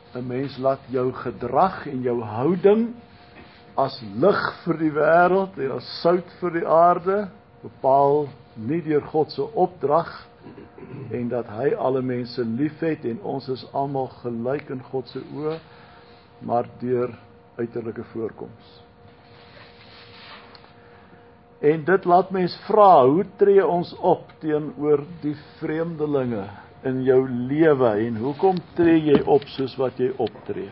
'n mens laat jou gedrag en jou houding as lig vir die wêreld en as sout vir die aarde bepaal nie deur God se opdrag en dat hy alle mense liefhet en ons is almal gelyk in God se oë, maar deur uiterlike voorkoms. En dit laat mens vra, hoe tree ons op teenoor die vreemdelinge in jou lewe en hoekom tree jy op soos wat jy optree?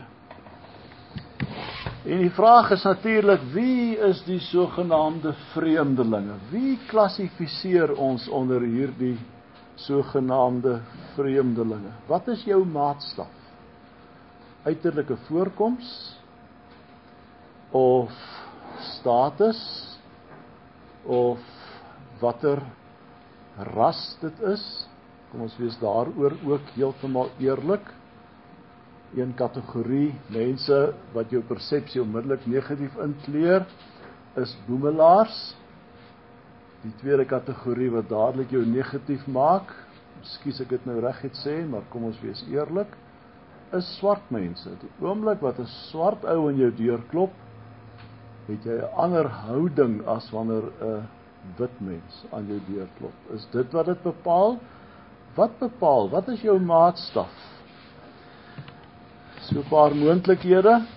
En die vraag is natuurlik, wie is die sogenaamde vreemdelinge? Wie klassifiseer ons onder hierdie sogenaamde vreemdelinge? Wat is jou maatstaf? Uiterlike voorkoms? Of status? Of watter ras dit is? Kom ons wees daaroor ook heeltemal eerlik. Een kategorie mense wat jou persepsie onmiddellik negatief inkleur, is boemelaars. Die tweede kategorie wat dadelik jou negatief maak, skus ek dit nou reguit sê, maar kom ons wees eerlik, is swart mense. Die oomblik wat 'n swart ou in jou deur klop, het jy 'n ander houding as wanneer 'n wit mens aan jou deur klop. Is dit wat dit bepaal? Wat bepaal? Wat is jou maatstaf? So 'n paar moontlikhede.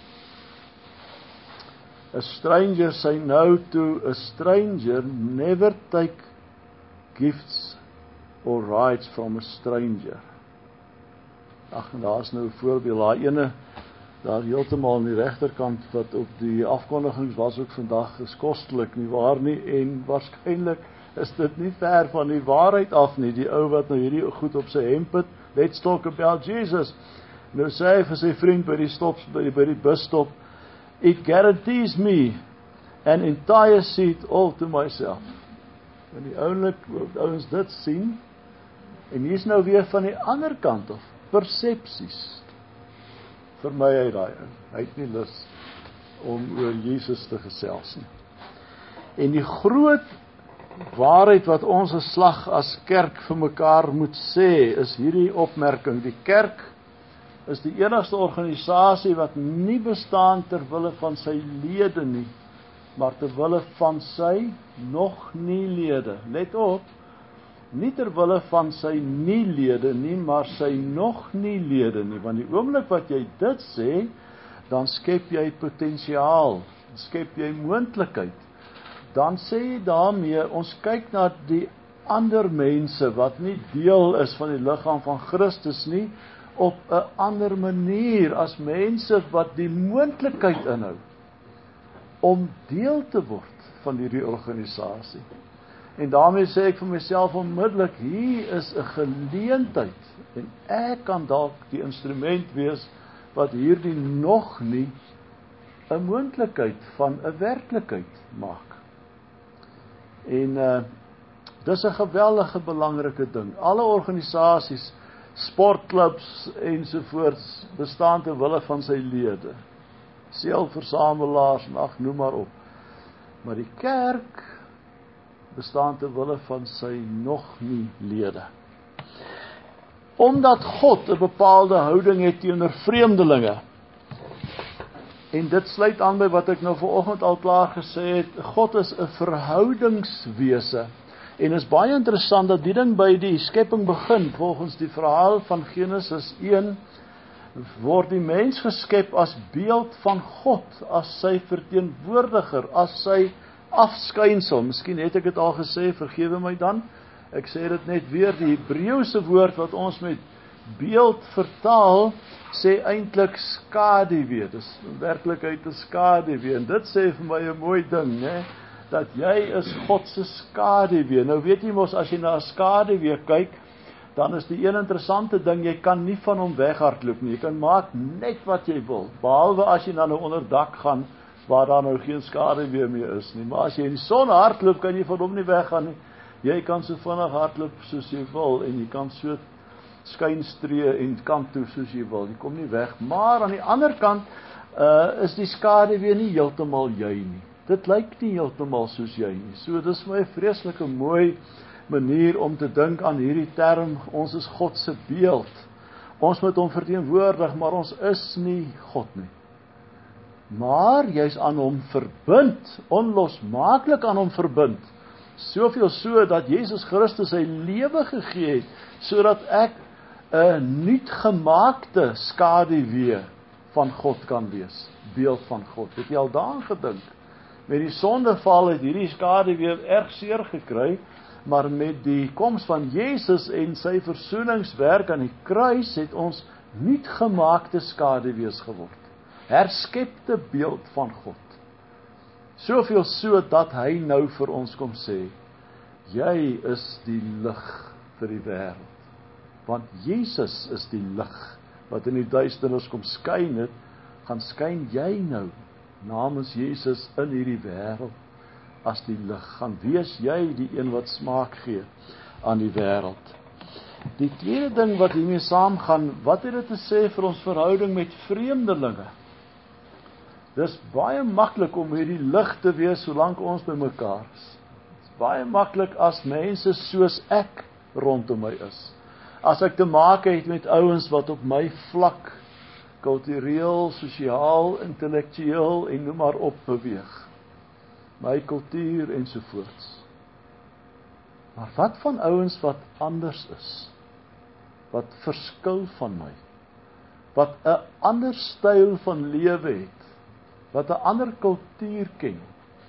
A stranger say no to a stranger, never take gifts or rides from a stranger. Ag, en daar's nou 'n voorbeeld, daai ene daar heeltemal aan die regterkant wat op die afkondigings was ook vandag, is kostelik nie waar nie, en waarskynlik is dit nie ver van die waarheid af nie. Die ou wat nou hierdie goed op sy hemp het, let's talk about Jesus. Nou sê hy vir sy vriend by die busstop, it guarantees me an entire seat all to myself. En die ouens dit sien, en hier is nou weer van die ander kant af, persepsies. Vir my hy daai ou, hy het nie lus om oor Jesus te gesels nie. En die groot waarheid wat ons as kerk vir mekaar moet sê, is hierdie opmerking: die kerk is die enigste organisasie wat nie bestaan ter wille van sy lede nie, maar ter wille van sy nog nie lede. Let op, nie ter wille van sy nie lede nie, maar sy nog nie lede nie, want die oomblik wat jy dit sê, dan skep jy potensiaal, skep jy moontlikheid. Dan sê jy daarmee, ons kyk na die ander mense wat nie deel is van die liggaam van Christus nie, op 'n ander manier, as mense wat die moontlikheid inhou om deel te word van hierdie organisasie. En daarmee sê ek vir myself onmiddellik, hier is 'n geleentheid, en ek kan dalk die instrument wees wat hierdie nog nie 'n moontlikheid van 'n werklikheid maak. En dis 'n geweldige belangrike ding. Alle organisasies, sportklubs ensovoorts bestaan ter wille van sy lede. Seelversamelaars, noem maar op. Maar die kerk bestaan ter wille van sy nog nie lede. Omdat God 'n bepaalde houding het teenoor vreemdelinge. En dit sluit aan by wat ek nou vanoggend al klaar gesê het. God is 'n verhoudingswese. En is baie interessant dat die ding by die skepping begin. Volgens die verhaal van Genesis 1 word die mens geskep as beeld van God, as sy verteenwoordiger, as sy afskynsel. Miskien het ek dit al gesê, vergewe my dan. Ek sê dit net weer, die Hebreëse woord wat ons met beeld vertaal, sê eintlik skaduwee. Dis in werklikheid 'n skaduwee. En dit sê vir my 'n mooi ding, né? Dat jy is God se skaduwee. Nou weet jy mos, as jy na 'n skaduwee kyk, dan is die een interessante ding, jy kan nie van hom weghardloop nie. Jy kan maak net wat jy wil, behalwe as jy dan nou onder dak gaan, waar daar nou geen skaduwee meer is nie. Maar as jy in die son hardloop, kan jy van hom nie weggaan nie. Jy kan so vinnig hardloop soos jy wil, en jy kan so skynstree en kant toe soos jy wil. Jy kom nie weg. Maar aan die ander kant is die skaduwee nie heeltemal jy nie. Dit lyk nie heeltemal soos jy nie. So dis vir my 'n vreeslike mooi manier om te dink aan hierdie term, ons is God se beeld. Ons moet hom verteenwoordig, maar ons is nie God nie. Maar jy's aan hom verbind, onlosmaaklik aan hom verbind. Soveel so dat Jesus Christus sy lewe gegee het, sodat ek 'n nuutgemaakte skaduwee van God kan wees, beeld van God. Het jy al daaraan gedink? Met die sondeval het hierdie skaduwee erg seer gekry, maar met die koms van Jesus en sy versoeningswerk aan die kruis het ons nuutgemaakte skaduwees geword. Herskepte beeld van God. Soveel so dat hy nou vir ons kom sê, jy is die lig vir die wêreld. Want Jesus is die lig wat in die duisternis kom skyn het, gaan skyn jy nou namens Jesus in hierdie wêreld as die lig. Gaan wees jy die een wat smaak gee aan die wêreld. Die tweede ding wat hiermee saamgaan, wat het dit te sê vir ons verhouding met vreemdelinge? Dis baie maklik om hierdie lig te wees solank ons by mekaar is. Dis baie maklik as mense soos ek rondom my is. As ek te maak het met ouens wat op my vlak, kultureel, sosiaal, intellektueel en noem maar op beweeg. My kultuur ensovoorts. Maar wat van ouens wat anders is? Wat verskil van my? Wat 'n ander styl van lewe het? Wat 'n ander kultuur ken?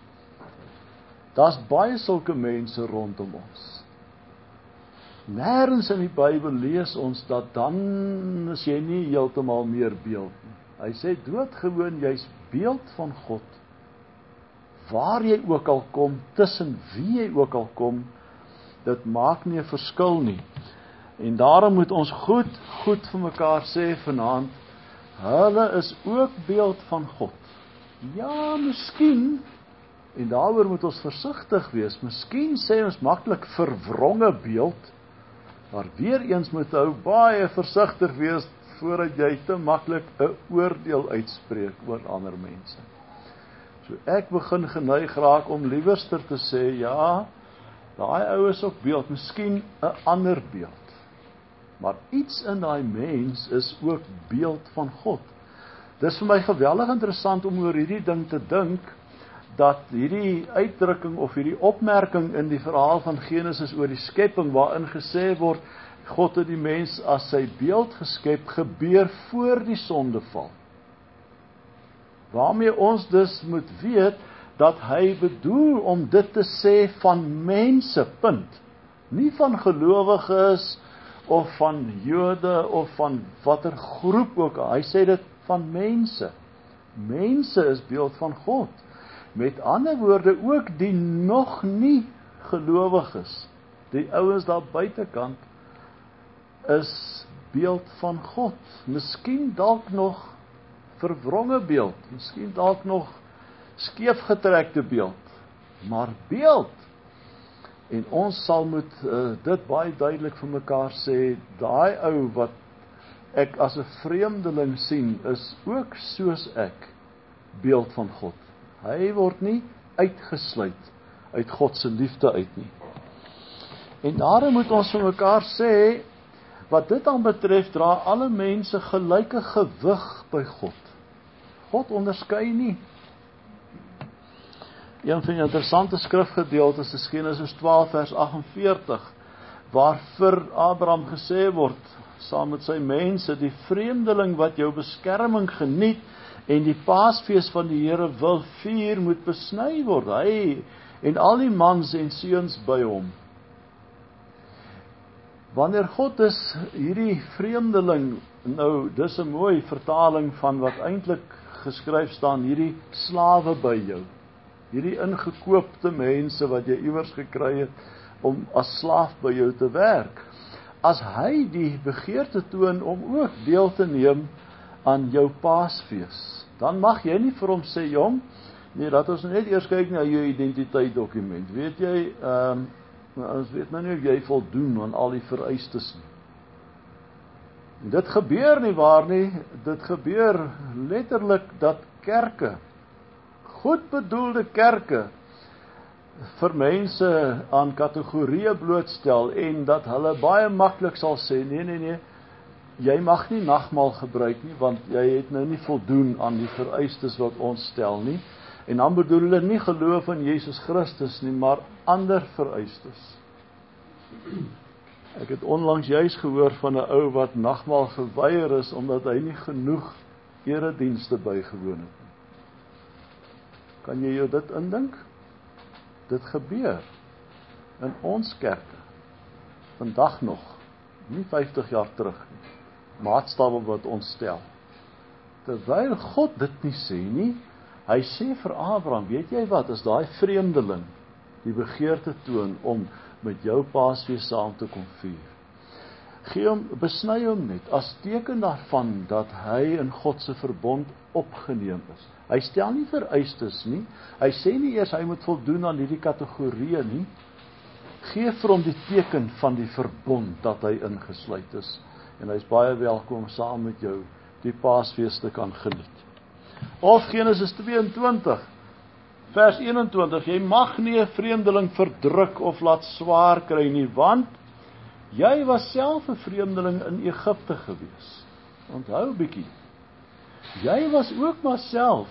Daar's baie sulke mense rondom ons. Nêrens in die Bybel lees ons dat dan is jy nie heeltemal meer beeld nie. Hy sê doodgewoon jy's beeld van God. Waar jy ook al kom, tussen wie jy ook al kom, dit maak nie 'n verskil nie. En daarom moet ons goed vir mekaar sê vanaand, hulle is ook beeld van God. Ja, miskien, en daaroor moet ons versigtig wees, miskien sê ons maklik verwronge beeld, maar weer eens moet ou baie versigtig wees voordat jy te maklik 'n oordeel uitspreek oor ander mense. So ek begin geneig raak om liewerster te sê, ja, daai ou is ook beeld, miskien 'n ander beeld. Maar iets in daai mens is ook beeld van God. Dis vir my geweldig interessant om oor hierdie ding te dink, dat hierdie uitdrukking of hierdie opmerking in die verhaal van Genesis oor die skepping, waarin gesê word, God het die mens as sy beeld geskep, gebeur voor die sondeval. Waarmee ons dus moet weet, dat hy bedoel om dit te sê van mense, punt. Nie van gelowiges, of van Jode, of van watter groep ook al. Hy sê dit van mense. Mense is beeld van God. Met ander woorde ook die nog nie gelowiges, die ouens daar buitekant, is beeld van God. Miskien dalk nog verwronge beeld, miskien dalk nog skeefgetrekte beeld, maar beeld. En ons sal moet dit baie duidelik vir mekaar sê, daai ou wat ek as 'n vreemdeling sien, is ook soos ek beeld van God. Hy word nie uitgesluit uit God se liefde uit nie. En daarom moet ons vir mekaar sê, wat dit dan betref, dra alle mense gelyke gewig by God. God onderskei nie. Een van die interessante skrifgedeeltes is Genesis 12 vers 48, waar vir Abraham gesê word, saam met sy mense, die vreemdeling wat jou beskerming geniet, en die Paasfees van die Here wil vier, moet besny word, hy en al die mans en seuns by hom. Wanneer God is hierdie vreemdeling, nou dis 'n mooi vertaling van wat eintlik geskryf staan, hierdie slawe by jou, hierdie ingekoopte mense wat jy iewers gekry het om as slaaf by jou te werk. As hy die begeerte toon om ook deel te neem aan jou Paasfees, dan mag jy nie vir hom sê, jong, nee, dat ons net eers kyk na jou identiteitsdokument. Weet jy, ons weet nou nie of jy voldoen aan al die vereistes nie. En dit gebeur nie waar nie, dit gebeur letterlik dat kerke, goed bedoelde kerke, vir mense aan kategorieë blootstel, en dat hulle baie maklik sal sê, nee, jy mag nie nagmaal gebruik nie, want jy het nou nie voldoen aan die vereistes wat ons stel nie. En dan bedoel hulle nie geloof in Jesus Christus nie, maar ander vereistes. Ek het onlangs juis gehoor van 'n ou wat nagmaal geweier is, omdat hy nie genoeg eredienste bygewoon het nie. Kan jy jou dit indink? Dit gebeur in ons kerke, vandag nog, nie 50 jaar terug nie, maatstawwe wat ons stel. Terwyl God dit nie sê nie, hy sê vir Abraham, weet jy wat, as daai vreemdeling die begeerte toon om met jou Paasfees saam te kom vier, besny hom net, as teken daarvan dat hy in God se verbond opgeneem is. Hy stel nie vereistes nie, hy sê nie eers hy moet voldoen aan hierdie kategorieë nie, gee vir hom die teken van die verbond dat hy ingesluit is, en hy is baie welkom saam met jou die Paasfees te kan geniet. Of Genesis 22, vers 21, jy mag nie 'n vreemdeling verdruk of laat swaar kry nie, want jy was self 'n vreemdeling in Egipte gewees. Onthou bietjie, jy was ook maar self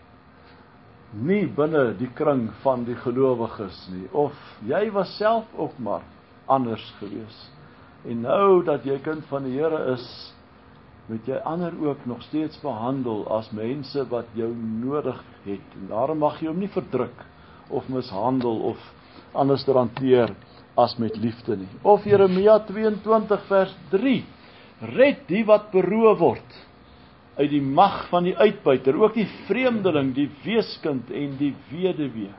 nie binne die kring van die gelowiges nie, of jy was self ook maar anders gewees. En nou dat jy kind van die Here is, moet jy ander ook nog steeds behandel as mense wat jou nodig het. En daarom mag jy hom nie verdruk of mishandel of anders hanteer as met liefde nie. Of Jeremia 22 vers 3, red die wat beroof word uit die mag van die uitbuiter, ook die vreemdeling, die weeskind en die weduwee.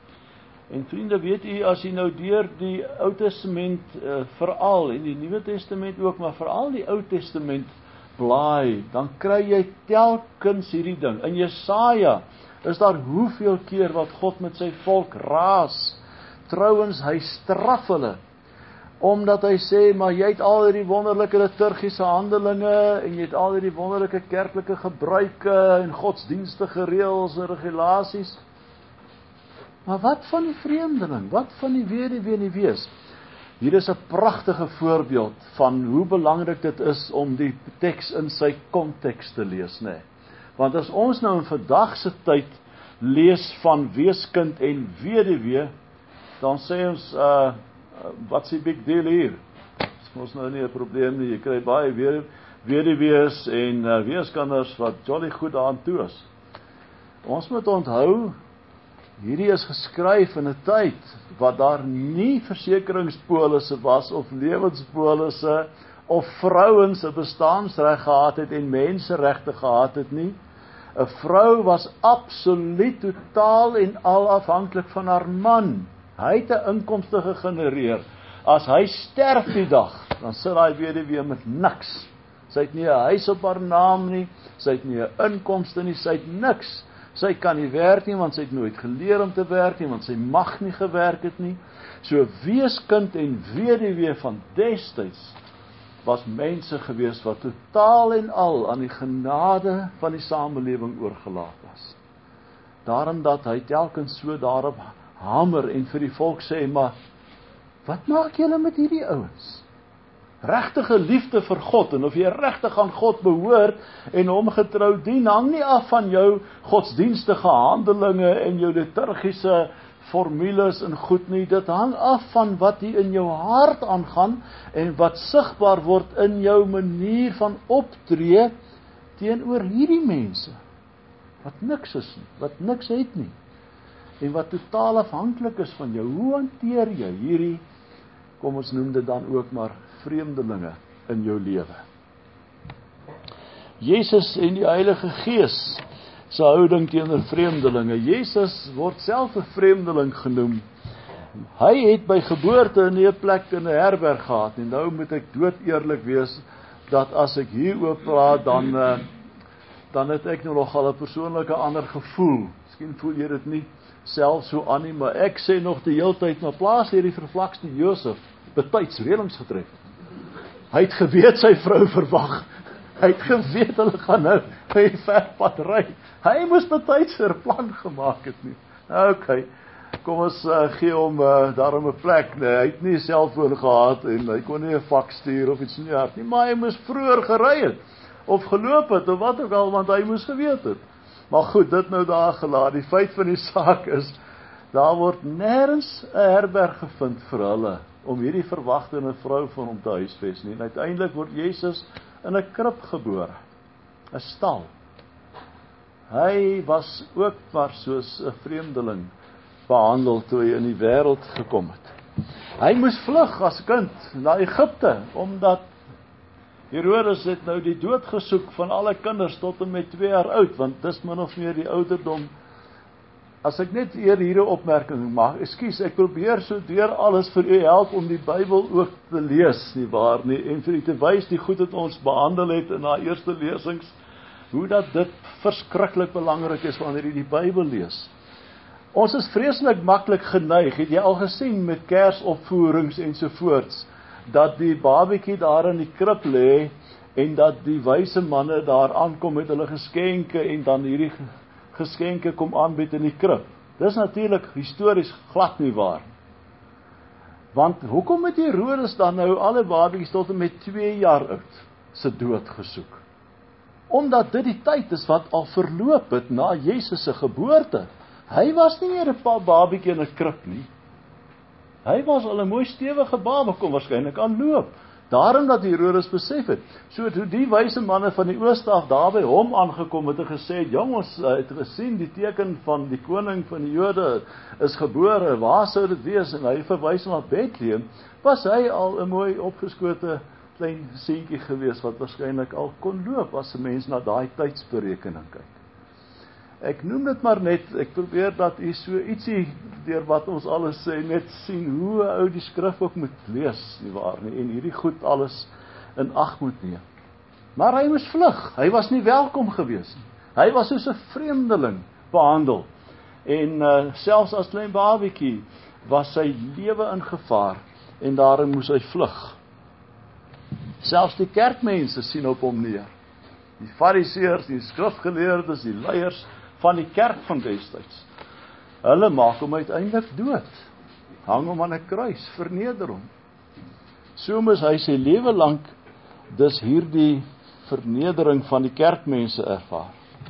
En vriende, weet u, as jy nou deur die Ou Testament veral, en die Nuwe Testament ook, maar veral die Ou Testament blaai, dan kry jy telkens hierdie ding. In Jesaja is daar hoeveel keer wat God met sy volk raas. Trouwens, hy straf hulle, omdat hy sê, maar jy het al hierdie wonderlike liturgiese handelinge, en jy het al hierdie wonderlike kerklike gebruike, en godsdienstige reëls en regulasies. Maar wat van die vreemdeling? Wat van die weduwee en die wees? Hier is 'n pragtige voorbeeld van hoe belangrik dit is om die teks in sy konteks te lees, né? Want as ons nou in vandag se tyd lees van weeskind en weduwee, dan sê ons, wat is die big deal hier? Dis mos nou nie 'n probleem nie, jy kry baie weduwees en weeskinders wat jolly goed daaraan toe is. Ons moet onthou, hierdie is geskryf in 'n tyd wat daar nie versekeringspolisse was of lewenspolisse of vrouens 'n bestaansreg gehad het en menseregte gehad het nie. 'n Vrou was absoluut totaal en al afhanklik van haar man. Hy het 'n inkomste gegenereer. As hy sterf die dag, dan sit daai weduwee met niks. Sy het nie 'n huis op haar naam nie, sy het nie 'n inkomste nie, sy het niks. Sy kan nie werk nie, want sy het nooit geleer om te werk nie, want sy mag nie gewerk het nie. So weeskind en weduwee van destyds was mense gewees wat totaal en al aan die genade van die samelewing oorgelaat was. Daarom dat hy telkens so daarop hamer en vir die volk sê, maar wat maak julle met hierdie ouens? Regtige liefde vir God, en of jy regtig aan God behoort en hom getrou dien, hang nie af van jou godsdienstige handelinge en jou liturgiese formules en goed nie. Dit hang af van wat hier in jou hart aangaan en wat sigbaar word in jou manier van optree teenoor hierdie mense wat niks is nie, wat niks het nie en wat totaal afhanklik is van jou. Hoe hanteer jy hierdie, kom ons noem dit dan ook maar vreemdelinge in jou lewe? Jesus en die Heilige Gees se houding teenoor vreemdelinge. Jesus word self 'n vreemdeling genoem. Hy het by geboorte nie 'n plek in 'n herberg gehad nie. Nou moet ek dood eerlik wees dat as ek hieroor praat, dan het ek nou nogal 'n persoonlike ander gevoel. Miskien voel jy dit nie self so aan nie, maar ek sê nog die hele tyd, maar plaas hierdie vervlakste Josef betyds reëlings getref. Hy het geweet sy vrou verwag. Hy het geweet hulle gaan nou by die ver pad ry. Hy moes betyds 'n plan gemaak het nie. Okay. kom ons gee hom daarom 'n plek. Nee, hy het nie 'n selfoon gehad en hy kon nie 'n faks stuur of iets in die aard nie, maar hy moes vroeër gery het of geloop het of wat ook al, want hy moes geweet het. Maar goed, dit nou daar gelaat. Die feit van die saak is, daar word nêrens 'n herberg gevind vir hulle om hierdie verwagtende vrou van hom te huisves nie. En uiteindelik word Jesus in 'n krib gebore, 'n stal. Hy was ook maar soos 'n vreemdeling behandel toe hy in die wêreld gekom het. Hy moes vlug as kind na Egipte, omdat Herodes het nou die dood gesoek van alle kinders tot en met 2 jaar oud, want dis min of meer die ouderdom. As ek net hier 'n opmerking maak, ekskuus, ek probeer so deur alles vir u help om die Bybel ook te lees, nie waar nie, en vir u te wys die goed wat ons behandel het in haar eerste lesings, hoe dat dit verskriklik belangrik is wanneer jy die Bybel lees. Ons is vreeslik maklik geneig, het jy al gesien met Kersopvoerings ensovoorts, dat die babietjie daar in die krib lê en dat die wyse manne daar aankom met hulle geskenke en dan hierdie geskenke kom aanbied in die krib. Dis natuurlik histories glad nie waar. Want hoekom het Herodes dan nou alle babietjies tot en met 2 jaar oud se dood gesoek? Omdat dit die tyd is wat al verloop het na Jesus se geboorte. Hy was nie meer 'n babietjie in 'n krib nie. Hy was al 'n mooi stewige baba, kon waarskynlik aan loop. Daarom dat Herodes besef het. So toe die wyse manne van die ooste af daar by hom aangekom het en gesê, "Jong, ons het gesien die teken van die koning van die Jode is gebore. Waar sou dit wees?" En hy verwys na Bethlehem. Was hy al 'n mooi opgeskote klein seentjie gewees wat waarskynlik al kon loop as 'n mens na daai tydsberekening kyk. Ek noem dit maar net, ek probeer dat u so ietsie deur wat ons alles sê, net sien hoe 'n ou die skrif ook moet lees, nie waar nie, en hierdie goed alles in ag moet neem. Maar hy moes vlug, hy was nie welkom gewees nie. Hy was soos 'n vreemdeling behandel. En selfs as klein babietjie was sy lewe in gevaar en daarom moes hy vlug. Selfs die kerkmense sien op hom neer. Die fariseërs, die skrifgeleerdes, die leiers van die kerk van destyds. Hulle maak hom uiteindelik dood. Hang hom aan 'n kruis, verneder hom. So moes hy sy lewe lank dus hierdie vernedering van die kerkmense ervaar.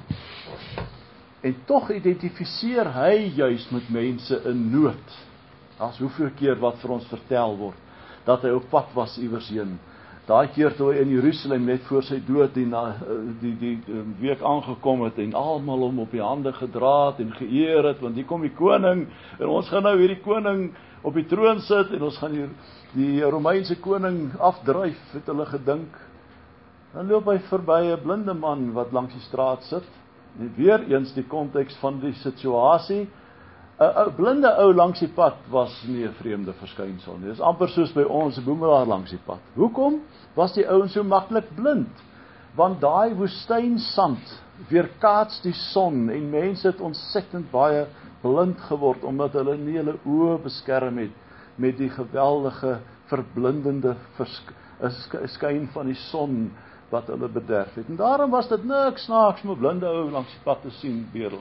En tog identifiseer hy juis met mense in nood. As hoeveel keer wat vir ons vertel word, dat hy op pad was iewers heen. Daai keer toe hy in Jerusalem net voor sy dood die week aangekom het en almal hom op die hande gedra het en geëer het, want hier kom die koning en ons gaan nou hierdie koning op die troon sit en ons gaan die Romeinse koning afdryf, het hulle gedink. Dan loop hy verby 'n blinde man wat langs die straat sit. En weer eens die konteks van die situasie. 'n blinde ou langs die pad was nie 'n vreemde verskynsel nie. Dit is amper soos by ons 'n boemelaar langs die pad. Hoekom was die ouens so maklik blind? Want daai woestynsand weerkaats die son en mense het ontsettend baie blind geword omdat hulle nie hulle oë beskerm het met die geweldige verblindende skyn van die son wat hulle bederf het. En daarom was dit niks snaaks om 'n blinde ou langs die pad te sien beerel.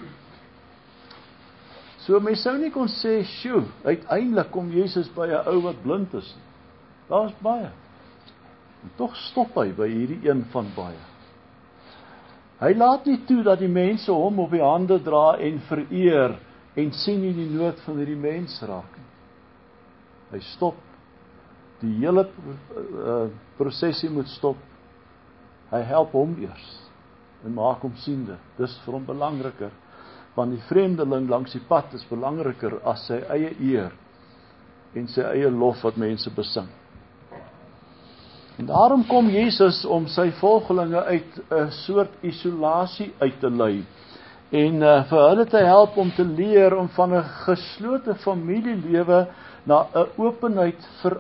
So mens sou nie kon sê, "Sjoe, uiteindelik kom Jesus by 'n ou wat blind is." Daar's baie. En tog stop hy by hierdie een van baie. Hy laat nie toe dat die mense hom op die hande dra en vereer en sien nie die nood van hierdie mens raak nie. Hy stop. Die hele prosesie moet stop. Hy help hom eers en maak hom siende. Dis vir hom belangriker. Want die vreemdeling langs die pad is belangriker as sy eie eer en sy eie lof wat mense besing. En daarom kom Jesus om sy volgelinge uit 'n soort isolasie uit te lei en vir hulle te help om te leer om van 'n geslote familielewe na 'n openheid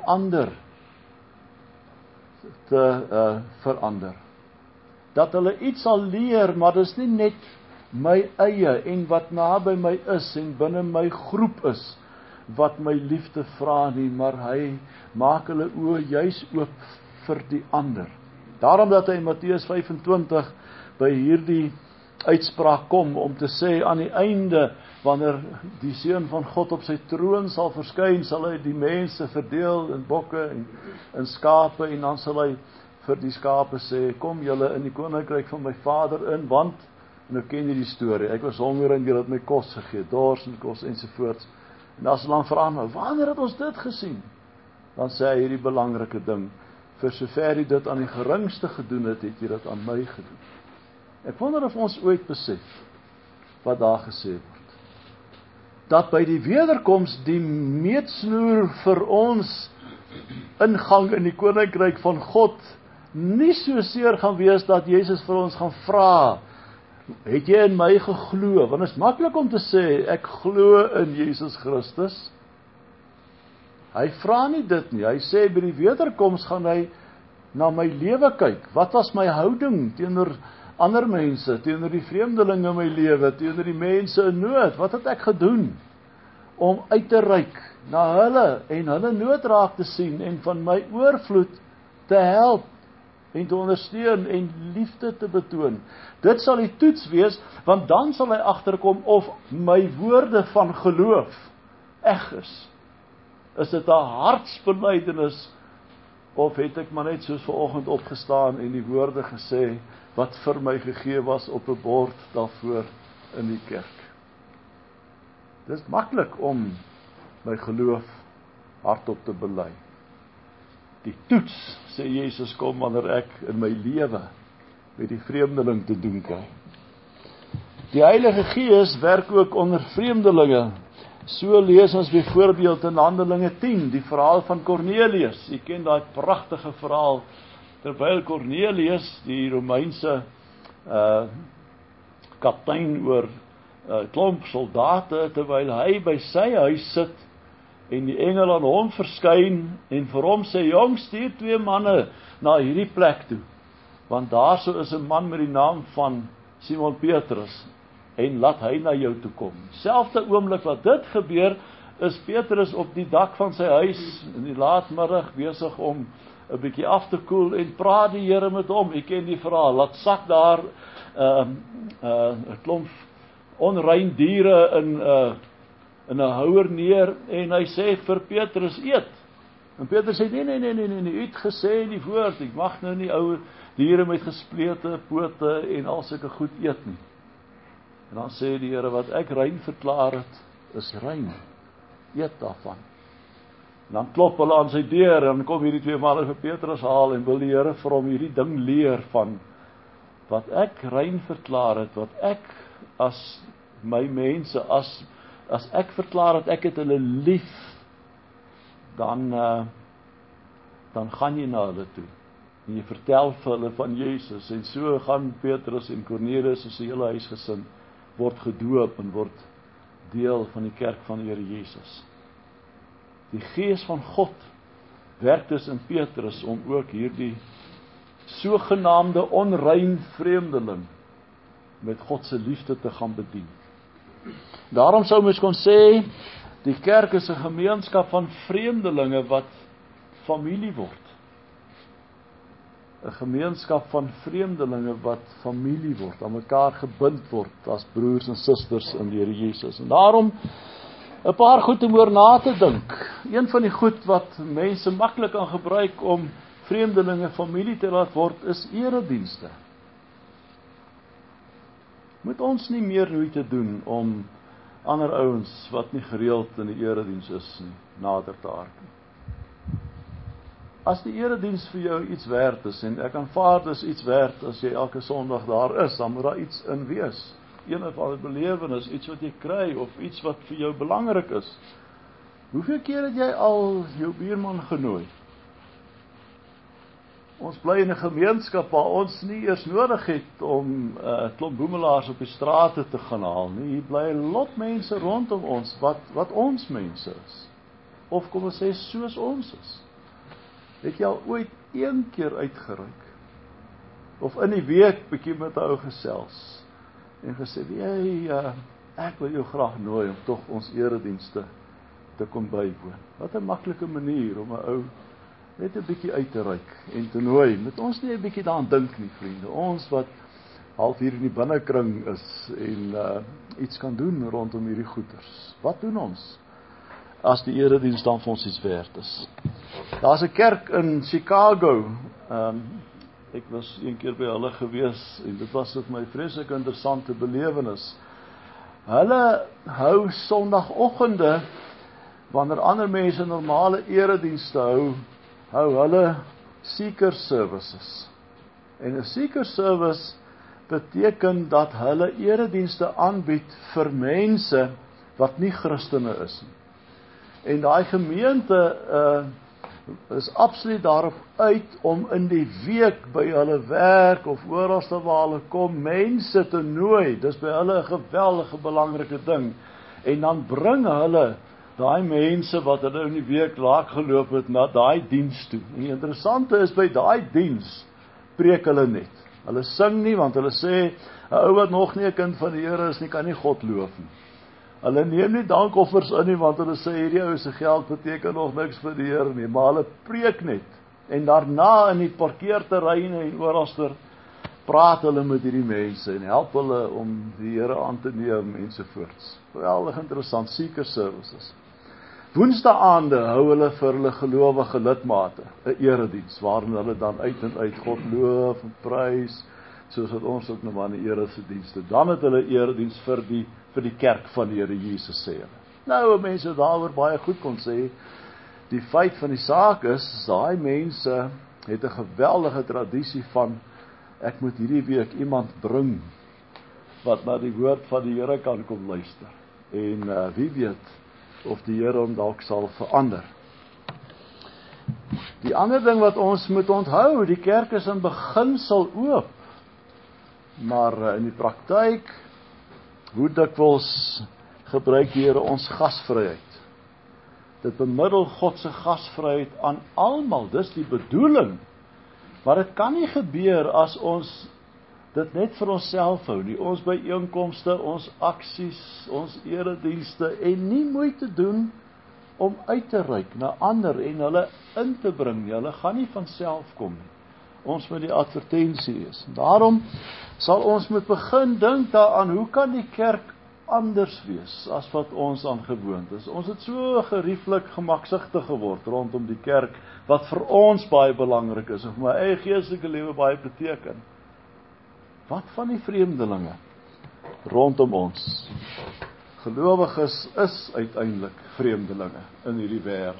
verander. Dat hulle iets sal leer, maar dis nie net my eie en wat naby my is en binne my groep is wat my liefde vra nie, maar hy maak hulle oë juis oop vir die ander. Daarom dat hy in Matteus 25 by hierdie uitspraak kom om te sê aan die einde, wanneer die Seun van God op sy troon sal verskyn, sal hy die mense verdeel in bokke en in skape, en dan sal hy vir die skape sê, kom julle in die koninkryk van my Vader in, want, en nou ken jy die storie, ek was honger en julle het my kos gegee, dors en kos ensovoorts. En as hulle dan vra, wanneer het ons dit gesien? Dan sê hy hierdie belangrike ding, vir sover jy dit aan die geringste gedoen het, het jy dit aan my gedoen. Ek wonder of ons ooit besef wat daar gesê word. Dat by die wederkoms die meetsnoer vir ons ingang in die koninkryk van God nie so seer gaan wees dat Jesus vir ons gaan vra, het jy in my geglo? Want is maklik om te sê, ek glo in Jesus Christus. Hy vra nie dit nie, hy sê by die wederkoms gaan hy na my lewe kyk. Wat was my houding teenoor ander mense, teenoor die vreemdelinge in my lewe, teenoor die mense in nood? Wat het ek gedoen om uit te reik na hulle en hulle nood raak te sien en van my oorvloed te help en te ondersteun en liefde te betoon? Dit sal die toets wees, want dan sal hy agterkom of my woorde van geloof eg is. Is dit 'n hartsbelydenis, of het ek maar net soos vanoggend opgestaan en die woorde gesê wat vir my gegee was op 'n bord daarvoor in die kerk? Dis maklik om my geloof hardop te bely. Die toets, sê Jesus, kom wanneer ek in my lewe met die vreemdeling te doen kry. Die Heilige Gees werk ook onder vreemdelinge. So lees ons byvoorbeeld in Handelinge 10, die verhaal van Kornelius. Jy ken daai pragtige verhaal, terwyl Kornelius, die Romeinse kaptein oor klomp soldate, terwyl hy by sy huis sit, en die engel aan hom verskyn, en vir hom sê, jong, stuur 2 manne na hierdie plek toe, want daar so is 'n man met die naam van Simon Petrus, en laat hy na jou toe kom. Selfde oomblik wat dit gebeur, is Petrus op die dak van sy huis, in die laatmiddag, besig om 'n bietjie af te koel, en praat die Here met hom. Ek ken die verhaal, laat sak daar 'n klomp onrein diere in 'n houer neer, en hy sê vir Petrus, eet. En Petrus sê, nee, u het gesê die woord, ek mag nou nie ou diere met gesplete pote en al sulke goed eet nie. En dan sê die Here, wat ek rein verklaar het, is rein. Eet daarvan. En dan klop hulle aan sy deur, en dan kom hierdie 2 manne vir Petrus haal, en wil die Here vir hom hierdie ding leer van, wat ek rein verklaar het, wat ek as my mense, as ek verklaar het, ek het hulle lief, dan gaan jy na hulle toe. En jy vertel vir hulle van Jesus, en so gaan Petrus en Cornelius en sy hele huisgesin word gedoop en word deel van die kerk van die Here Jesus. Die Gees van God werk dus in Petrus om ook hierdie sogenaamde onrein vreemdeling met God se liefde te gaan bedien. Daarom sou mens kon sê, die kerk is 'n gemeenskap van vreemdelinge wat familie word. 'n gemeenskap van vreemdelinge wat familie word, aan mekaar gebind word as broers en susters in die Here Jesus. En daarom 'n paar goed om oor na te dink. Een van die goed wat mense maklik kan gebruik om vreemdelinge familie te laat word, is eredienste. Moet ons nie meer moeite doen om ander ouens wat nie gereeld in die erediens is nie, nader te hark nie. As die erediens vir jou iets werd is, en ek aanvaar dis iets werd as jy elke Sondag daar is, dan moet daar iets in wees. Een of ander belewenis, iets wat jy kry, of iets wat vir jou belangrik is. Hoeveel keer het jy al jou buurman genooi? Ons bly in 'n gemeenskap waar ons nie eers nodig het om 'n klomp boemelaars op die strate te gaan haal nie. Hier bly 'n lot mense rondom ons wat ons mense is. Of kom ons sê soos ons is. Het jy al ooit een keer uitgereik? Of in die week bietjie met 'n ou gesels en gesê, ek wil jou graag nooi om tog ons eredienste te kom bywoon. Wat 'n maklike manier om 'n ou net 'n bietjie uit te reik en te nooi. Moet ons nie 'n bietjie daaraan dink nie, vriende. Ons wat half hier in die binnekring is en iets kan doen rondom hierdie goeders. Wat doen ons as die erediens dan vir ons iets werd is? Daar's 'n kerk in Chicago. Ek was een keer by hulle gewees en dit was vir my vreeslik interessante belewenis. Hulle hou Sondagoggende, wanneer ander mense normale eredienste hou hulle seeker services. En 'n seeker service beteken dat hulle eredienste aanbied vir mense wat nie Christene is nie. En daai gemeente is absoluut daarop uit om in die week by hulle werk of oralste waar hulle kom, mense te nooi. Dis by hulle 'n geweldige belangrike ding. En dan bring hulle daai mense wat hulle in die week laak geloop het na daai diens toe. En die interessante is, by daai diens preek hulle net. Hulle sing nie, want hulle sê 'n ou wat nog nie 'n kind van die Here is nie, kan nie God loof nie. Hulle neem nie dankoffers in nie, want hulle sê hierdie ou se geld beteken nog niks vir die Here nie, maar hulle preek net. En daarna in die parkeerterreine en oralster praat hulle met hierdie mense en help hulle om die Here aan te neem ensovoorts. Geweldig interessant, seeker services. Woensdaande hou hulle vir hulle gelowige lidmate 'n erediens waarin hulle dan uit en uit God loof en prys, soos wat ons ook nou maar in die eredienste. Dan het hulle erediens vir die kerk van die Here Jesus, sê hulle. Nou, mense daaroor baie goed kon sê, die feit van die saak is, daai mense het 'n geweldige tradisie van, ek moet hierdie week iemand bring wat na die woord van die Here kan kom luister. En wie weet of die Here hom dalk sal verander. Die ander ding wat ons moet onthou, die kerk is in beginsel oop, maar in die praktyk, hoe dikwels gebruik die Here ons gasvryheid. Dit bemiddel God se gasvryheid aan almal, dis die bedoeling. Maar dit kan nie gebeur as ons dit net vir onsself hou nie. Ons byeenkomste, ons aksies, ons eredienste en nie moeite doen om uit te reik na ander en hulle in te bring nie. Hulle gaan nie van self kom nie. Ons moet die advertensie wees. Daarom sal ons moet begin dink daaraan, hoe kan die kerk anders wees as wat ons aan gewoond is. Ons het so gerieflik gemaksigtig geword rondom die kerk, wat vir ons baie belangrik is, of my eie geestelike lewe baie beteken. Wat van die vreemdelinge rondom ons? Gelowiges is uiteindelik vreemdelinge in hierdie wêreld.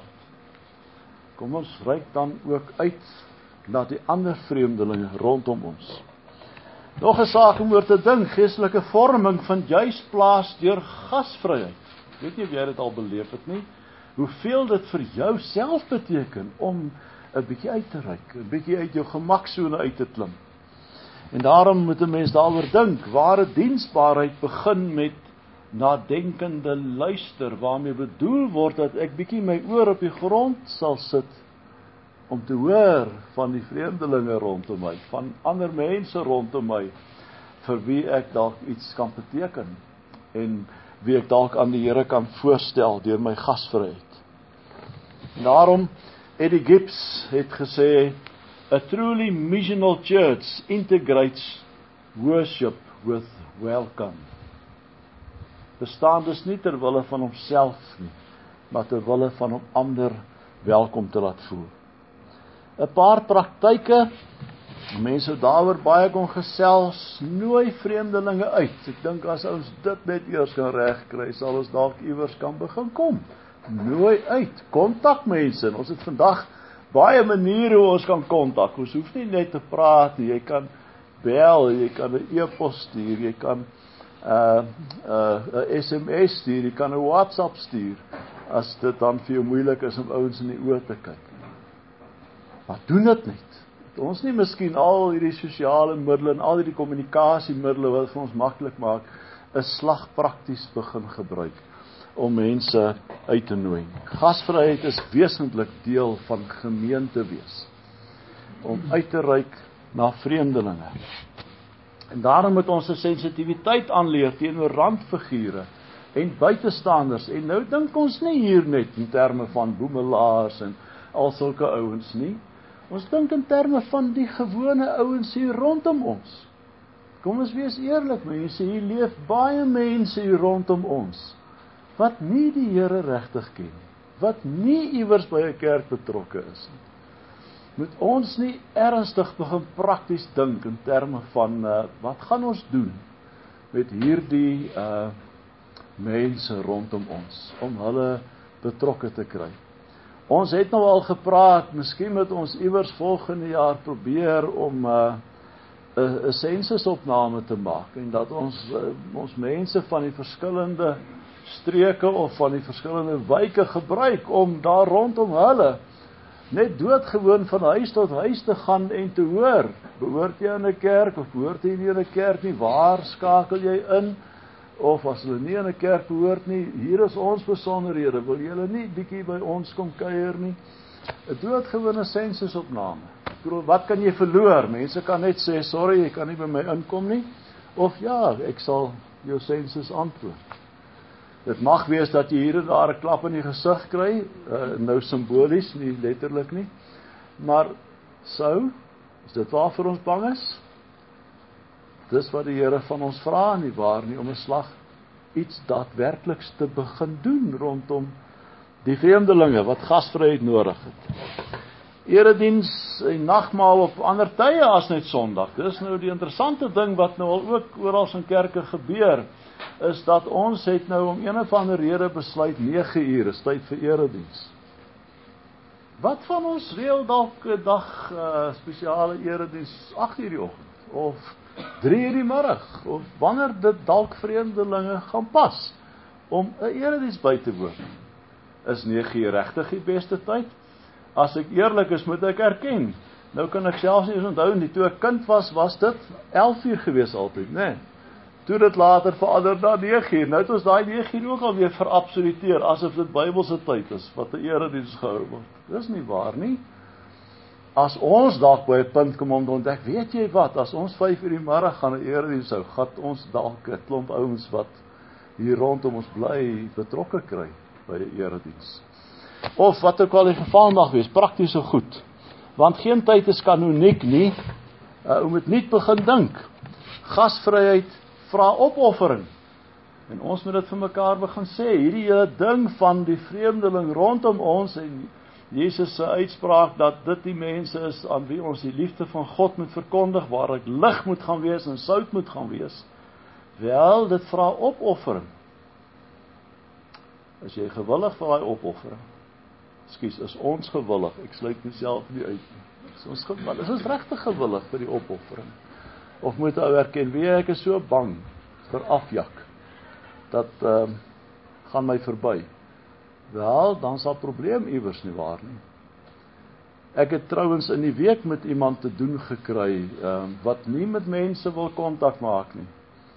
Kom ons reik dan ook uit na die ander vreemdelinge rondom ons. Nog 'n saak om oor te dink, geestelike vorming vind juis plaas deur gasvryheid. Weet jy of jy dit al beleef het nie? Hoeveel dit vir jou self beteken om 'n bietjie uit te reik, 'n bietjie uit jou gemaksone uit te klim. En daarom moet 'n mens daaroor dink, ware diensbaarheid begin met nadenkende luister, waarmee bedoel word dat ek bietjie my oor op die grond sal sit, om te hoor van die vreemdelinge rondom my, van ander mense rondom my, vir wie ek dalk iets kan beteken, en wie ek dalk aan die Here kan voorstel deur my gasvryheid. Daarom, Eddie Gibbs het gesê, a truly missional church integrates worship with welcome. Bestaan dus nie ter wille van homself nie, maar ter wille van om ander welkom te laat voel. 'n paar praktyke, mense daaroor baie kon gesels, nooi vreemdelinge uit. Ek dink as ons dit net eers kan regkry, sal ons dalk iewers kan begin kom. Nooi uit, kontak mense. En ons het vandag baie maniere hoe ons kan kontak. Ons hoef nie net te praat nie. Jy kan bel, jy kan 'n e-pos stuur, jy kan 'n SMS stuur, jy kan 'n WhatsApp stuur, as dit dan vir jou moeilik is om ouens in die oë te kyk. Maar doen dit net. Het ons nie miskien al hierdie sosiale middele en al hierdie kommunikasiemiddele wat vir ons maklik maak, 'n slag prakties begin gebruik om mense uit te nooi. Gasvryheid is wesentlik deel van gemeente wees, om uit te reik na vreemdelinge. En daarom moet ons 'n sensitiwiteit aanleer teenoor randfigure en buitestanders. En nou dink ons nie hier net in terme van boemelaars en al sulke ouens nie. Ons dink in terme van die gewone ouens hier rondom ons. Kom ons wees eerlik, mense, hier leef baie mense hier rondom ons, wat nie die Here regtig ken nie, wat nie iewers by 'n kerk betrokke is nie. Moet ons nie ernstig begin prakties dink in terme van, wat gaan ons doen met hierdie mense rondom ons, om hulle betrokke te kry. Ons het nou al gepraat, miskien moet ons iewers volgende jaar probeer om 'n sensusopname te maak, en dat ons mense van die verskillende streke of van die verskillende wyke gebruik om daar rondom hulle net doodgewoon van huis tot huis te gaan en te hoor, behoort jy in 'n kerk of behoort jy nie in 'n kerk nie, waar skakel jy in, of as hulle nie in 'n kerk behoort nie, hier is ons besonderhede, wil julle nie bietjie by ons kom kuier nie? 'n doodgewone sensusopname. Wat kan jy verloor? Mense kan net sê, sorry, jy kan nie by my inkom nie, of ja, ek sal jou sensus antwoord. Dit mag wees dat jy hier en daar 'n klap in die gesig kry, nou simbolies, nie letterlik nie, maar is dit waarvoor ons bang is? Dis wat die Here van ons vra, nie waar nie, om 'n slag iets daadwerkliks te begin doen rondom die vreemdelinge wat gasvryheid nodig het. Erediens en nagmaal op ander tye as net Sondag. Dis nou die interessante ding wat nou al ook oral in kerke gebeur, is dat ons het nou om een of ander rede besluit 9 uur is tyd vir erediens. Wat van ons reël dalk 'n dag spesiale erediens 8 uur die oggend of 3 uur die middag, of wanneer dit dalk vreemdelinge gaan pas om 'n erediens by te woon? Is 9 uur regtig die beste tyd? As ek eerlik is, moet ek erken, nou kan ek selfs nie eens onthou nie, toe ek kind was dit 11 uur gewees altyd, né? Toe dit later verander na 9 uur, nou het ons daai 9 uur ook alweer verabsoluteer, asof dit Bybelse tyd is, wat 'n erediens gehou word. Dis nie waar nie. As ons dalk by 'n punt kom om te ontdek, weet jy wat, as ons 5 uur die middag gaan 'n erediens hou, gaan ons dalk 'n klomp ouens wat hier rondom ons bly betrokke kry by 'n erediens. Of wat ook al die geval mag wees, praktiese goed. Want geen tyd is kanoniek nie, ou moet nie begin dink. Gasvryheid vra opoffering. En ons moet dit vir mekaar begin sê, hierdie hele ding van die vreemdeling rondom ons, en Jesus se uitspraak dat dit die mense is aan wie ons die liefde van God moet verkondig, waar ek lig moet gaan wees en sout moet gaan wees. Wel, dit vra opoffering. Is jy gewillig vir daai opoffering? Is ons gewillig? Ek sluit myself nie uit nie. Is ons regtig gewillig vir die opoffering? Of moet ou erken, ek is so bang vir afjak, dat gaan my verby. Wel, dan sal probleem iewers nie waar nie. Ek het trouwens in die week met iemand te doen gekry, wat nie met mense wil kontak maak nie.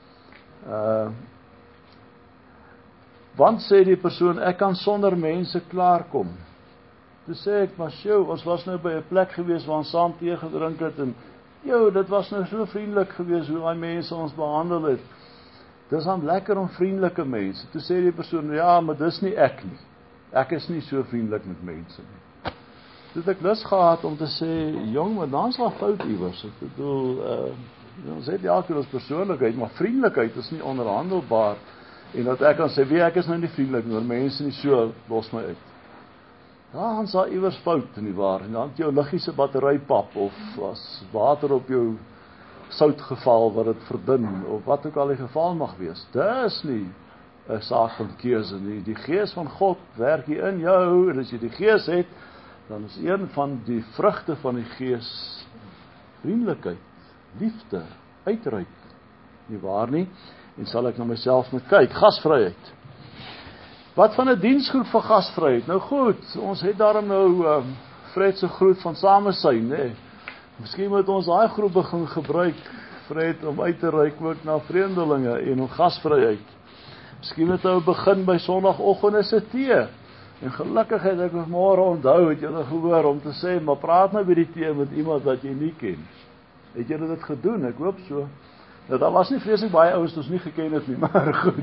Want sê die persoon, ek kan sonder mense klaarkom. Toe sê ek, maar ons was nou by 'n plek gewees waar ons saam tee gedrink het, en dit was nou so vriendelik gewees hoe daai mense ons behandel het. Dis dan lekker om vriendelike mense. Toe sê die persoon, ja, maar dis nie ek nie. Ek is nie so vriendelik met mense nie. Toe het ek lus gehad om te sê, jong, maar dan is daar fout iewers. Ek bedoel, ons het elke keer ons persoonlikheid, maar vriendelikheid is nie onderhandelbaar. En dat ek kan sê, ek is nou nie vriendelik nie, maar mense nie so, los my uit. Dan is daar iewers fout, nie waar. En dan het jou liggie se batterypap, of as water op jou sout geval, wat het verdun, of wat ook al die geval mag wees. Dis nie 'n saak van keuse nie. Die Gees van God werk hier in jou, en as jy die Gees het, dan is een van die vrugte van die Gees vriendelikheid, liefde, uitreik. Nie waar nie? En sal ek na myself moet kyk, gasvryheid. Wat van 'n diensgroep vir gasvryheid? Nou goed, ons het daarom nou Fred se groep van samesyn, né? Miskien moet ons daai groep begin gebruik, Fred, om uit te reik ook na vreemdelinge en om gasvryheid. Miskien moet ou begin by Sondagoggende se tee. En gelukkig het ek môre onthou, het julle gehoor, om te sê, maar praat nou by die tee met iemand wat jy nie ken. Het julle dit gedoen? Ek hoop so. Nou, daar was nie vreeslik baie ouens wat ons nie geken het nie, maar goed.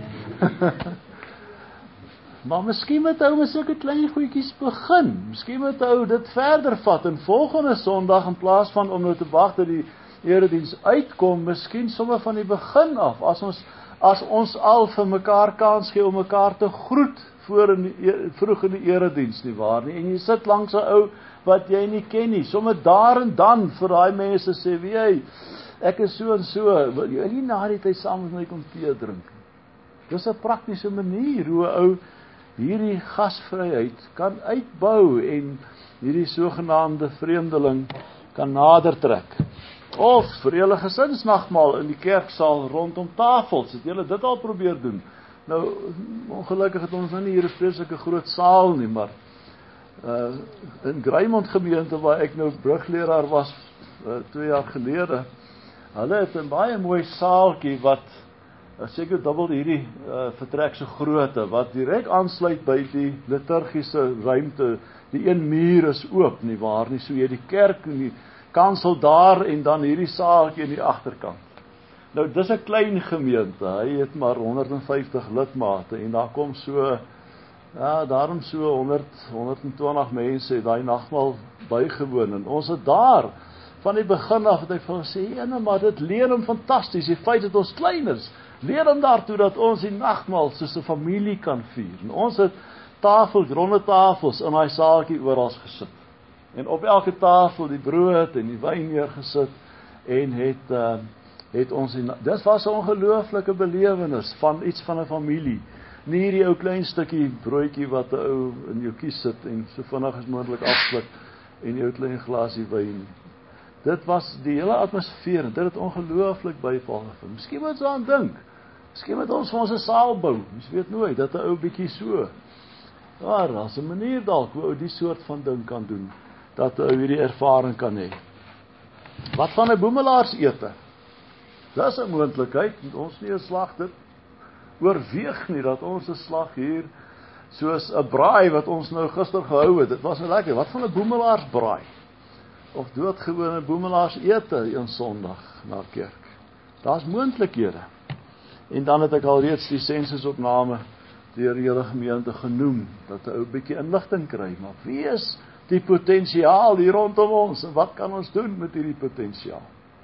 Maar miskien moet ou met sulke klein goedjies begin. Miskien moet ou dit verder vat en volgende Sondag, in plaas van om nou te wag dat die erediens uitkom, miskien sommer van die begin af, as ons al vir mekaar kans gee om mekaar te groet vroeg in die erediens, nie waar nie, en jy sit langs 'n ou wat jy nie ken nie, sommer daar en dan vir daai mense sê, weet jy, ek is so en so, wil jy nie na die tyd saam met my kom tee drink? Dis 'n praktiese manier hoe 'n ou hierdie gasvryheid kan uitbou en hierdie sogenaamde vreemdeling kan nader trek. Of vir julle gesinsnagmaal in die kerksaal rondom tafels, het julle dit al probeer doen? Nou, ongelukkig het ons nou nie hier 'n vreeslike groot saal nie, maar in Grymond gemeente waar ek nou brugleraar was 2 jaar gelede, hulle het 'n baie mooi saaltjie wat seker dubbel hierdie vertrek se grootte, wat direk aansluit by die liturgiese ruimte. Die een muur is oop, nie waar nie, so jy die kerk en die kansel daar en dan hierdie saaltjie in die agterkant. Nou, dis 'n klein gemeente, hy het maar 150 lidmate en daar kom so, daarom so 120 mense het daai nagmaal bygewoon en ons het daar van die begin af het ek vir sê, maar dit leer hom fantasties, die feit dat ons klein is, leer hom daartoe dat ons die nagmaal soos 'n familie kan vier. En ons het ronde tafels in daai saaltjie oral gesit. En op elke tafel die brood en die wyn neergesit en het ons, dis was 'n ongelooflike belewenis van iets van 'n familie. Nie hierdie ou klein stukkie broodjie wat 'n ou in jou kies sit en so vinnig as moontlik afsluk en jou klein glasie wyn. Dit was die hele atmosfeer, dit het ongelooflik byval gevind. Miskien moet ons aan dink. Miskien moet ons vir ons 'n saal bou. Ons weet nooit dat 'n ou bietjie so. Daar's 'n manier dalk hoe ou die soort van ding kan doen, dat 'n ou hierdie ervaring kan hê. Wat van 'n boemelaarsete? Dis 'n moontlikheid, ons nie 'n slag dit oorweeg nie, dat ons 'n slag hier, soos 'n braai wat ons nou gister gehou het, dit was nou lekker, wat van 'n boemelaarsbraai? Of doodgewone boemelaarsete een Sondag na kerk. Daar's moontlikhede. En dan het ek al reeds die sensusopname deur die hele gemeente genoem, dat 'n ou bietjie inligting kry, maar wie is die potensiaal hier rondom ons, en wat kan ons doen met hierdie potensiaal?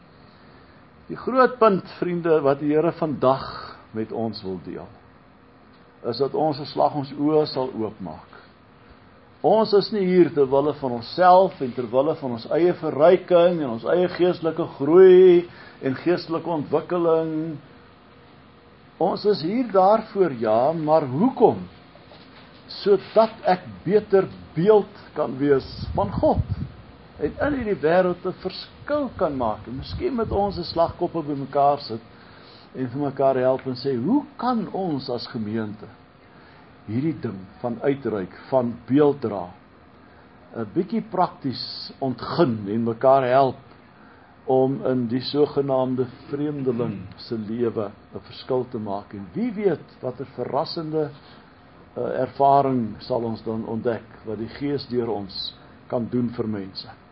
Die groot punt, vriende, wat die Here vandag met ons wil deel, is dat ons 'n slag ons oë sal oopmaak. Ons is nie hier ter wille van onsself en ter wille van ons eie verryking en ons eie geestelike groei en geestelike ontwikkeling. Ons is hier daarvoor, ja, maar hoekom? Sodat ek beter beeld kan wees van God en in hierdie wêreld 'n verskil kan maak. En miskien moet ons 'n slagkoppe by mekaar sit en vir mekaar help en sê, hoe kan ons as gemeente hierdie ding van uitreik, van beeld dra, 'n bietjie prakties ontgin en mekaar help om in die sogenaamde vreemdeling se lewe 'n verskil te maak. En wie weet watter verrassende ervaring sal ons dan ontdek wat die Gees deur ons kan doen vir mense.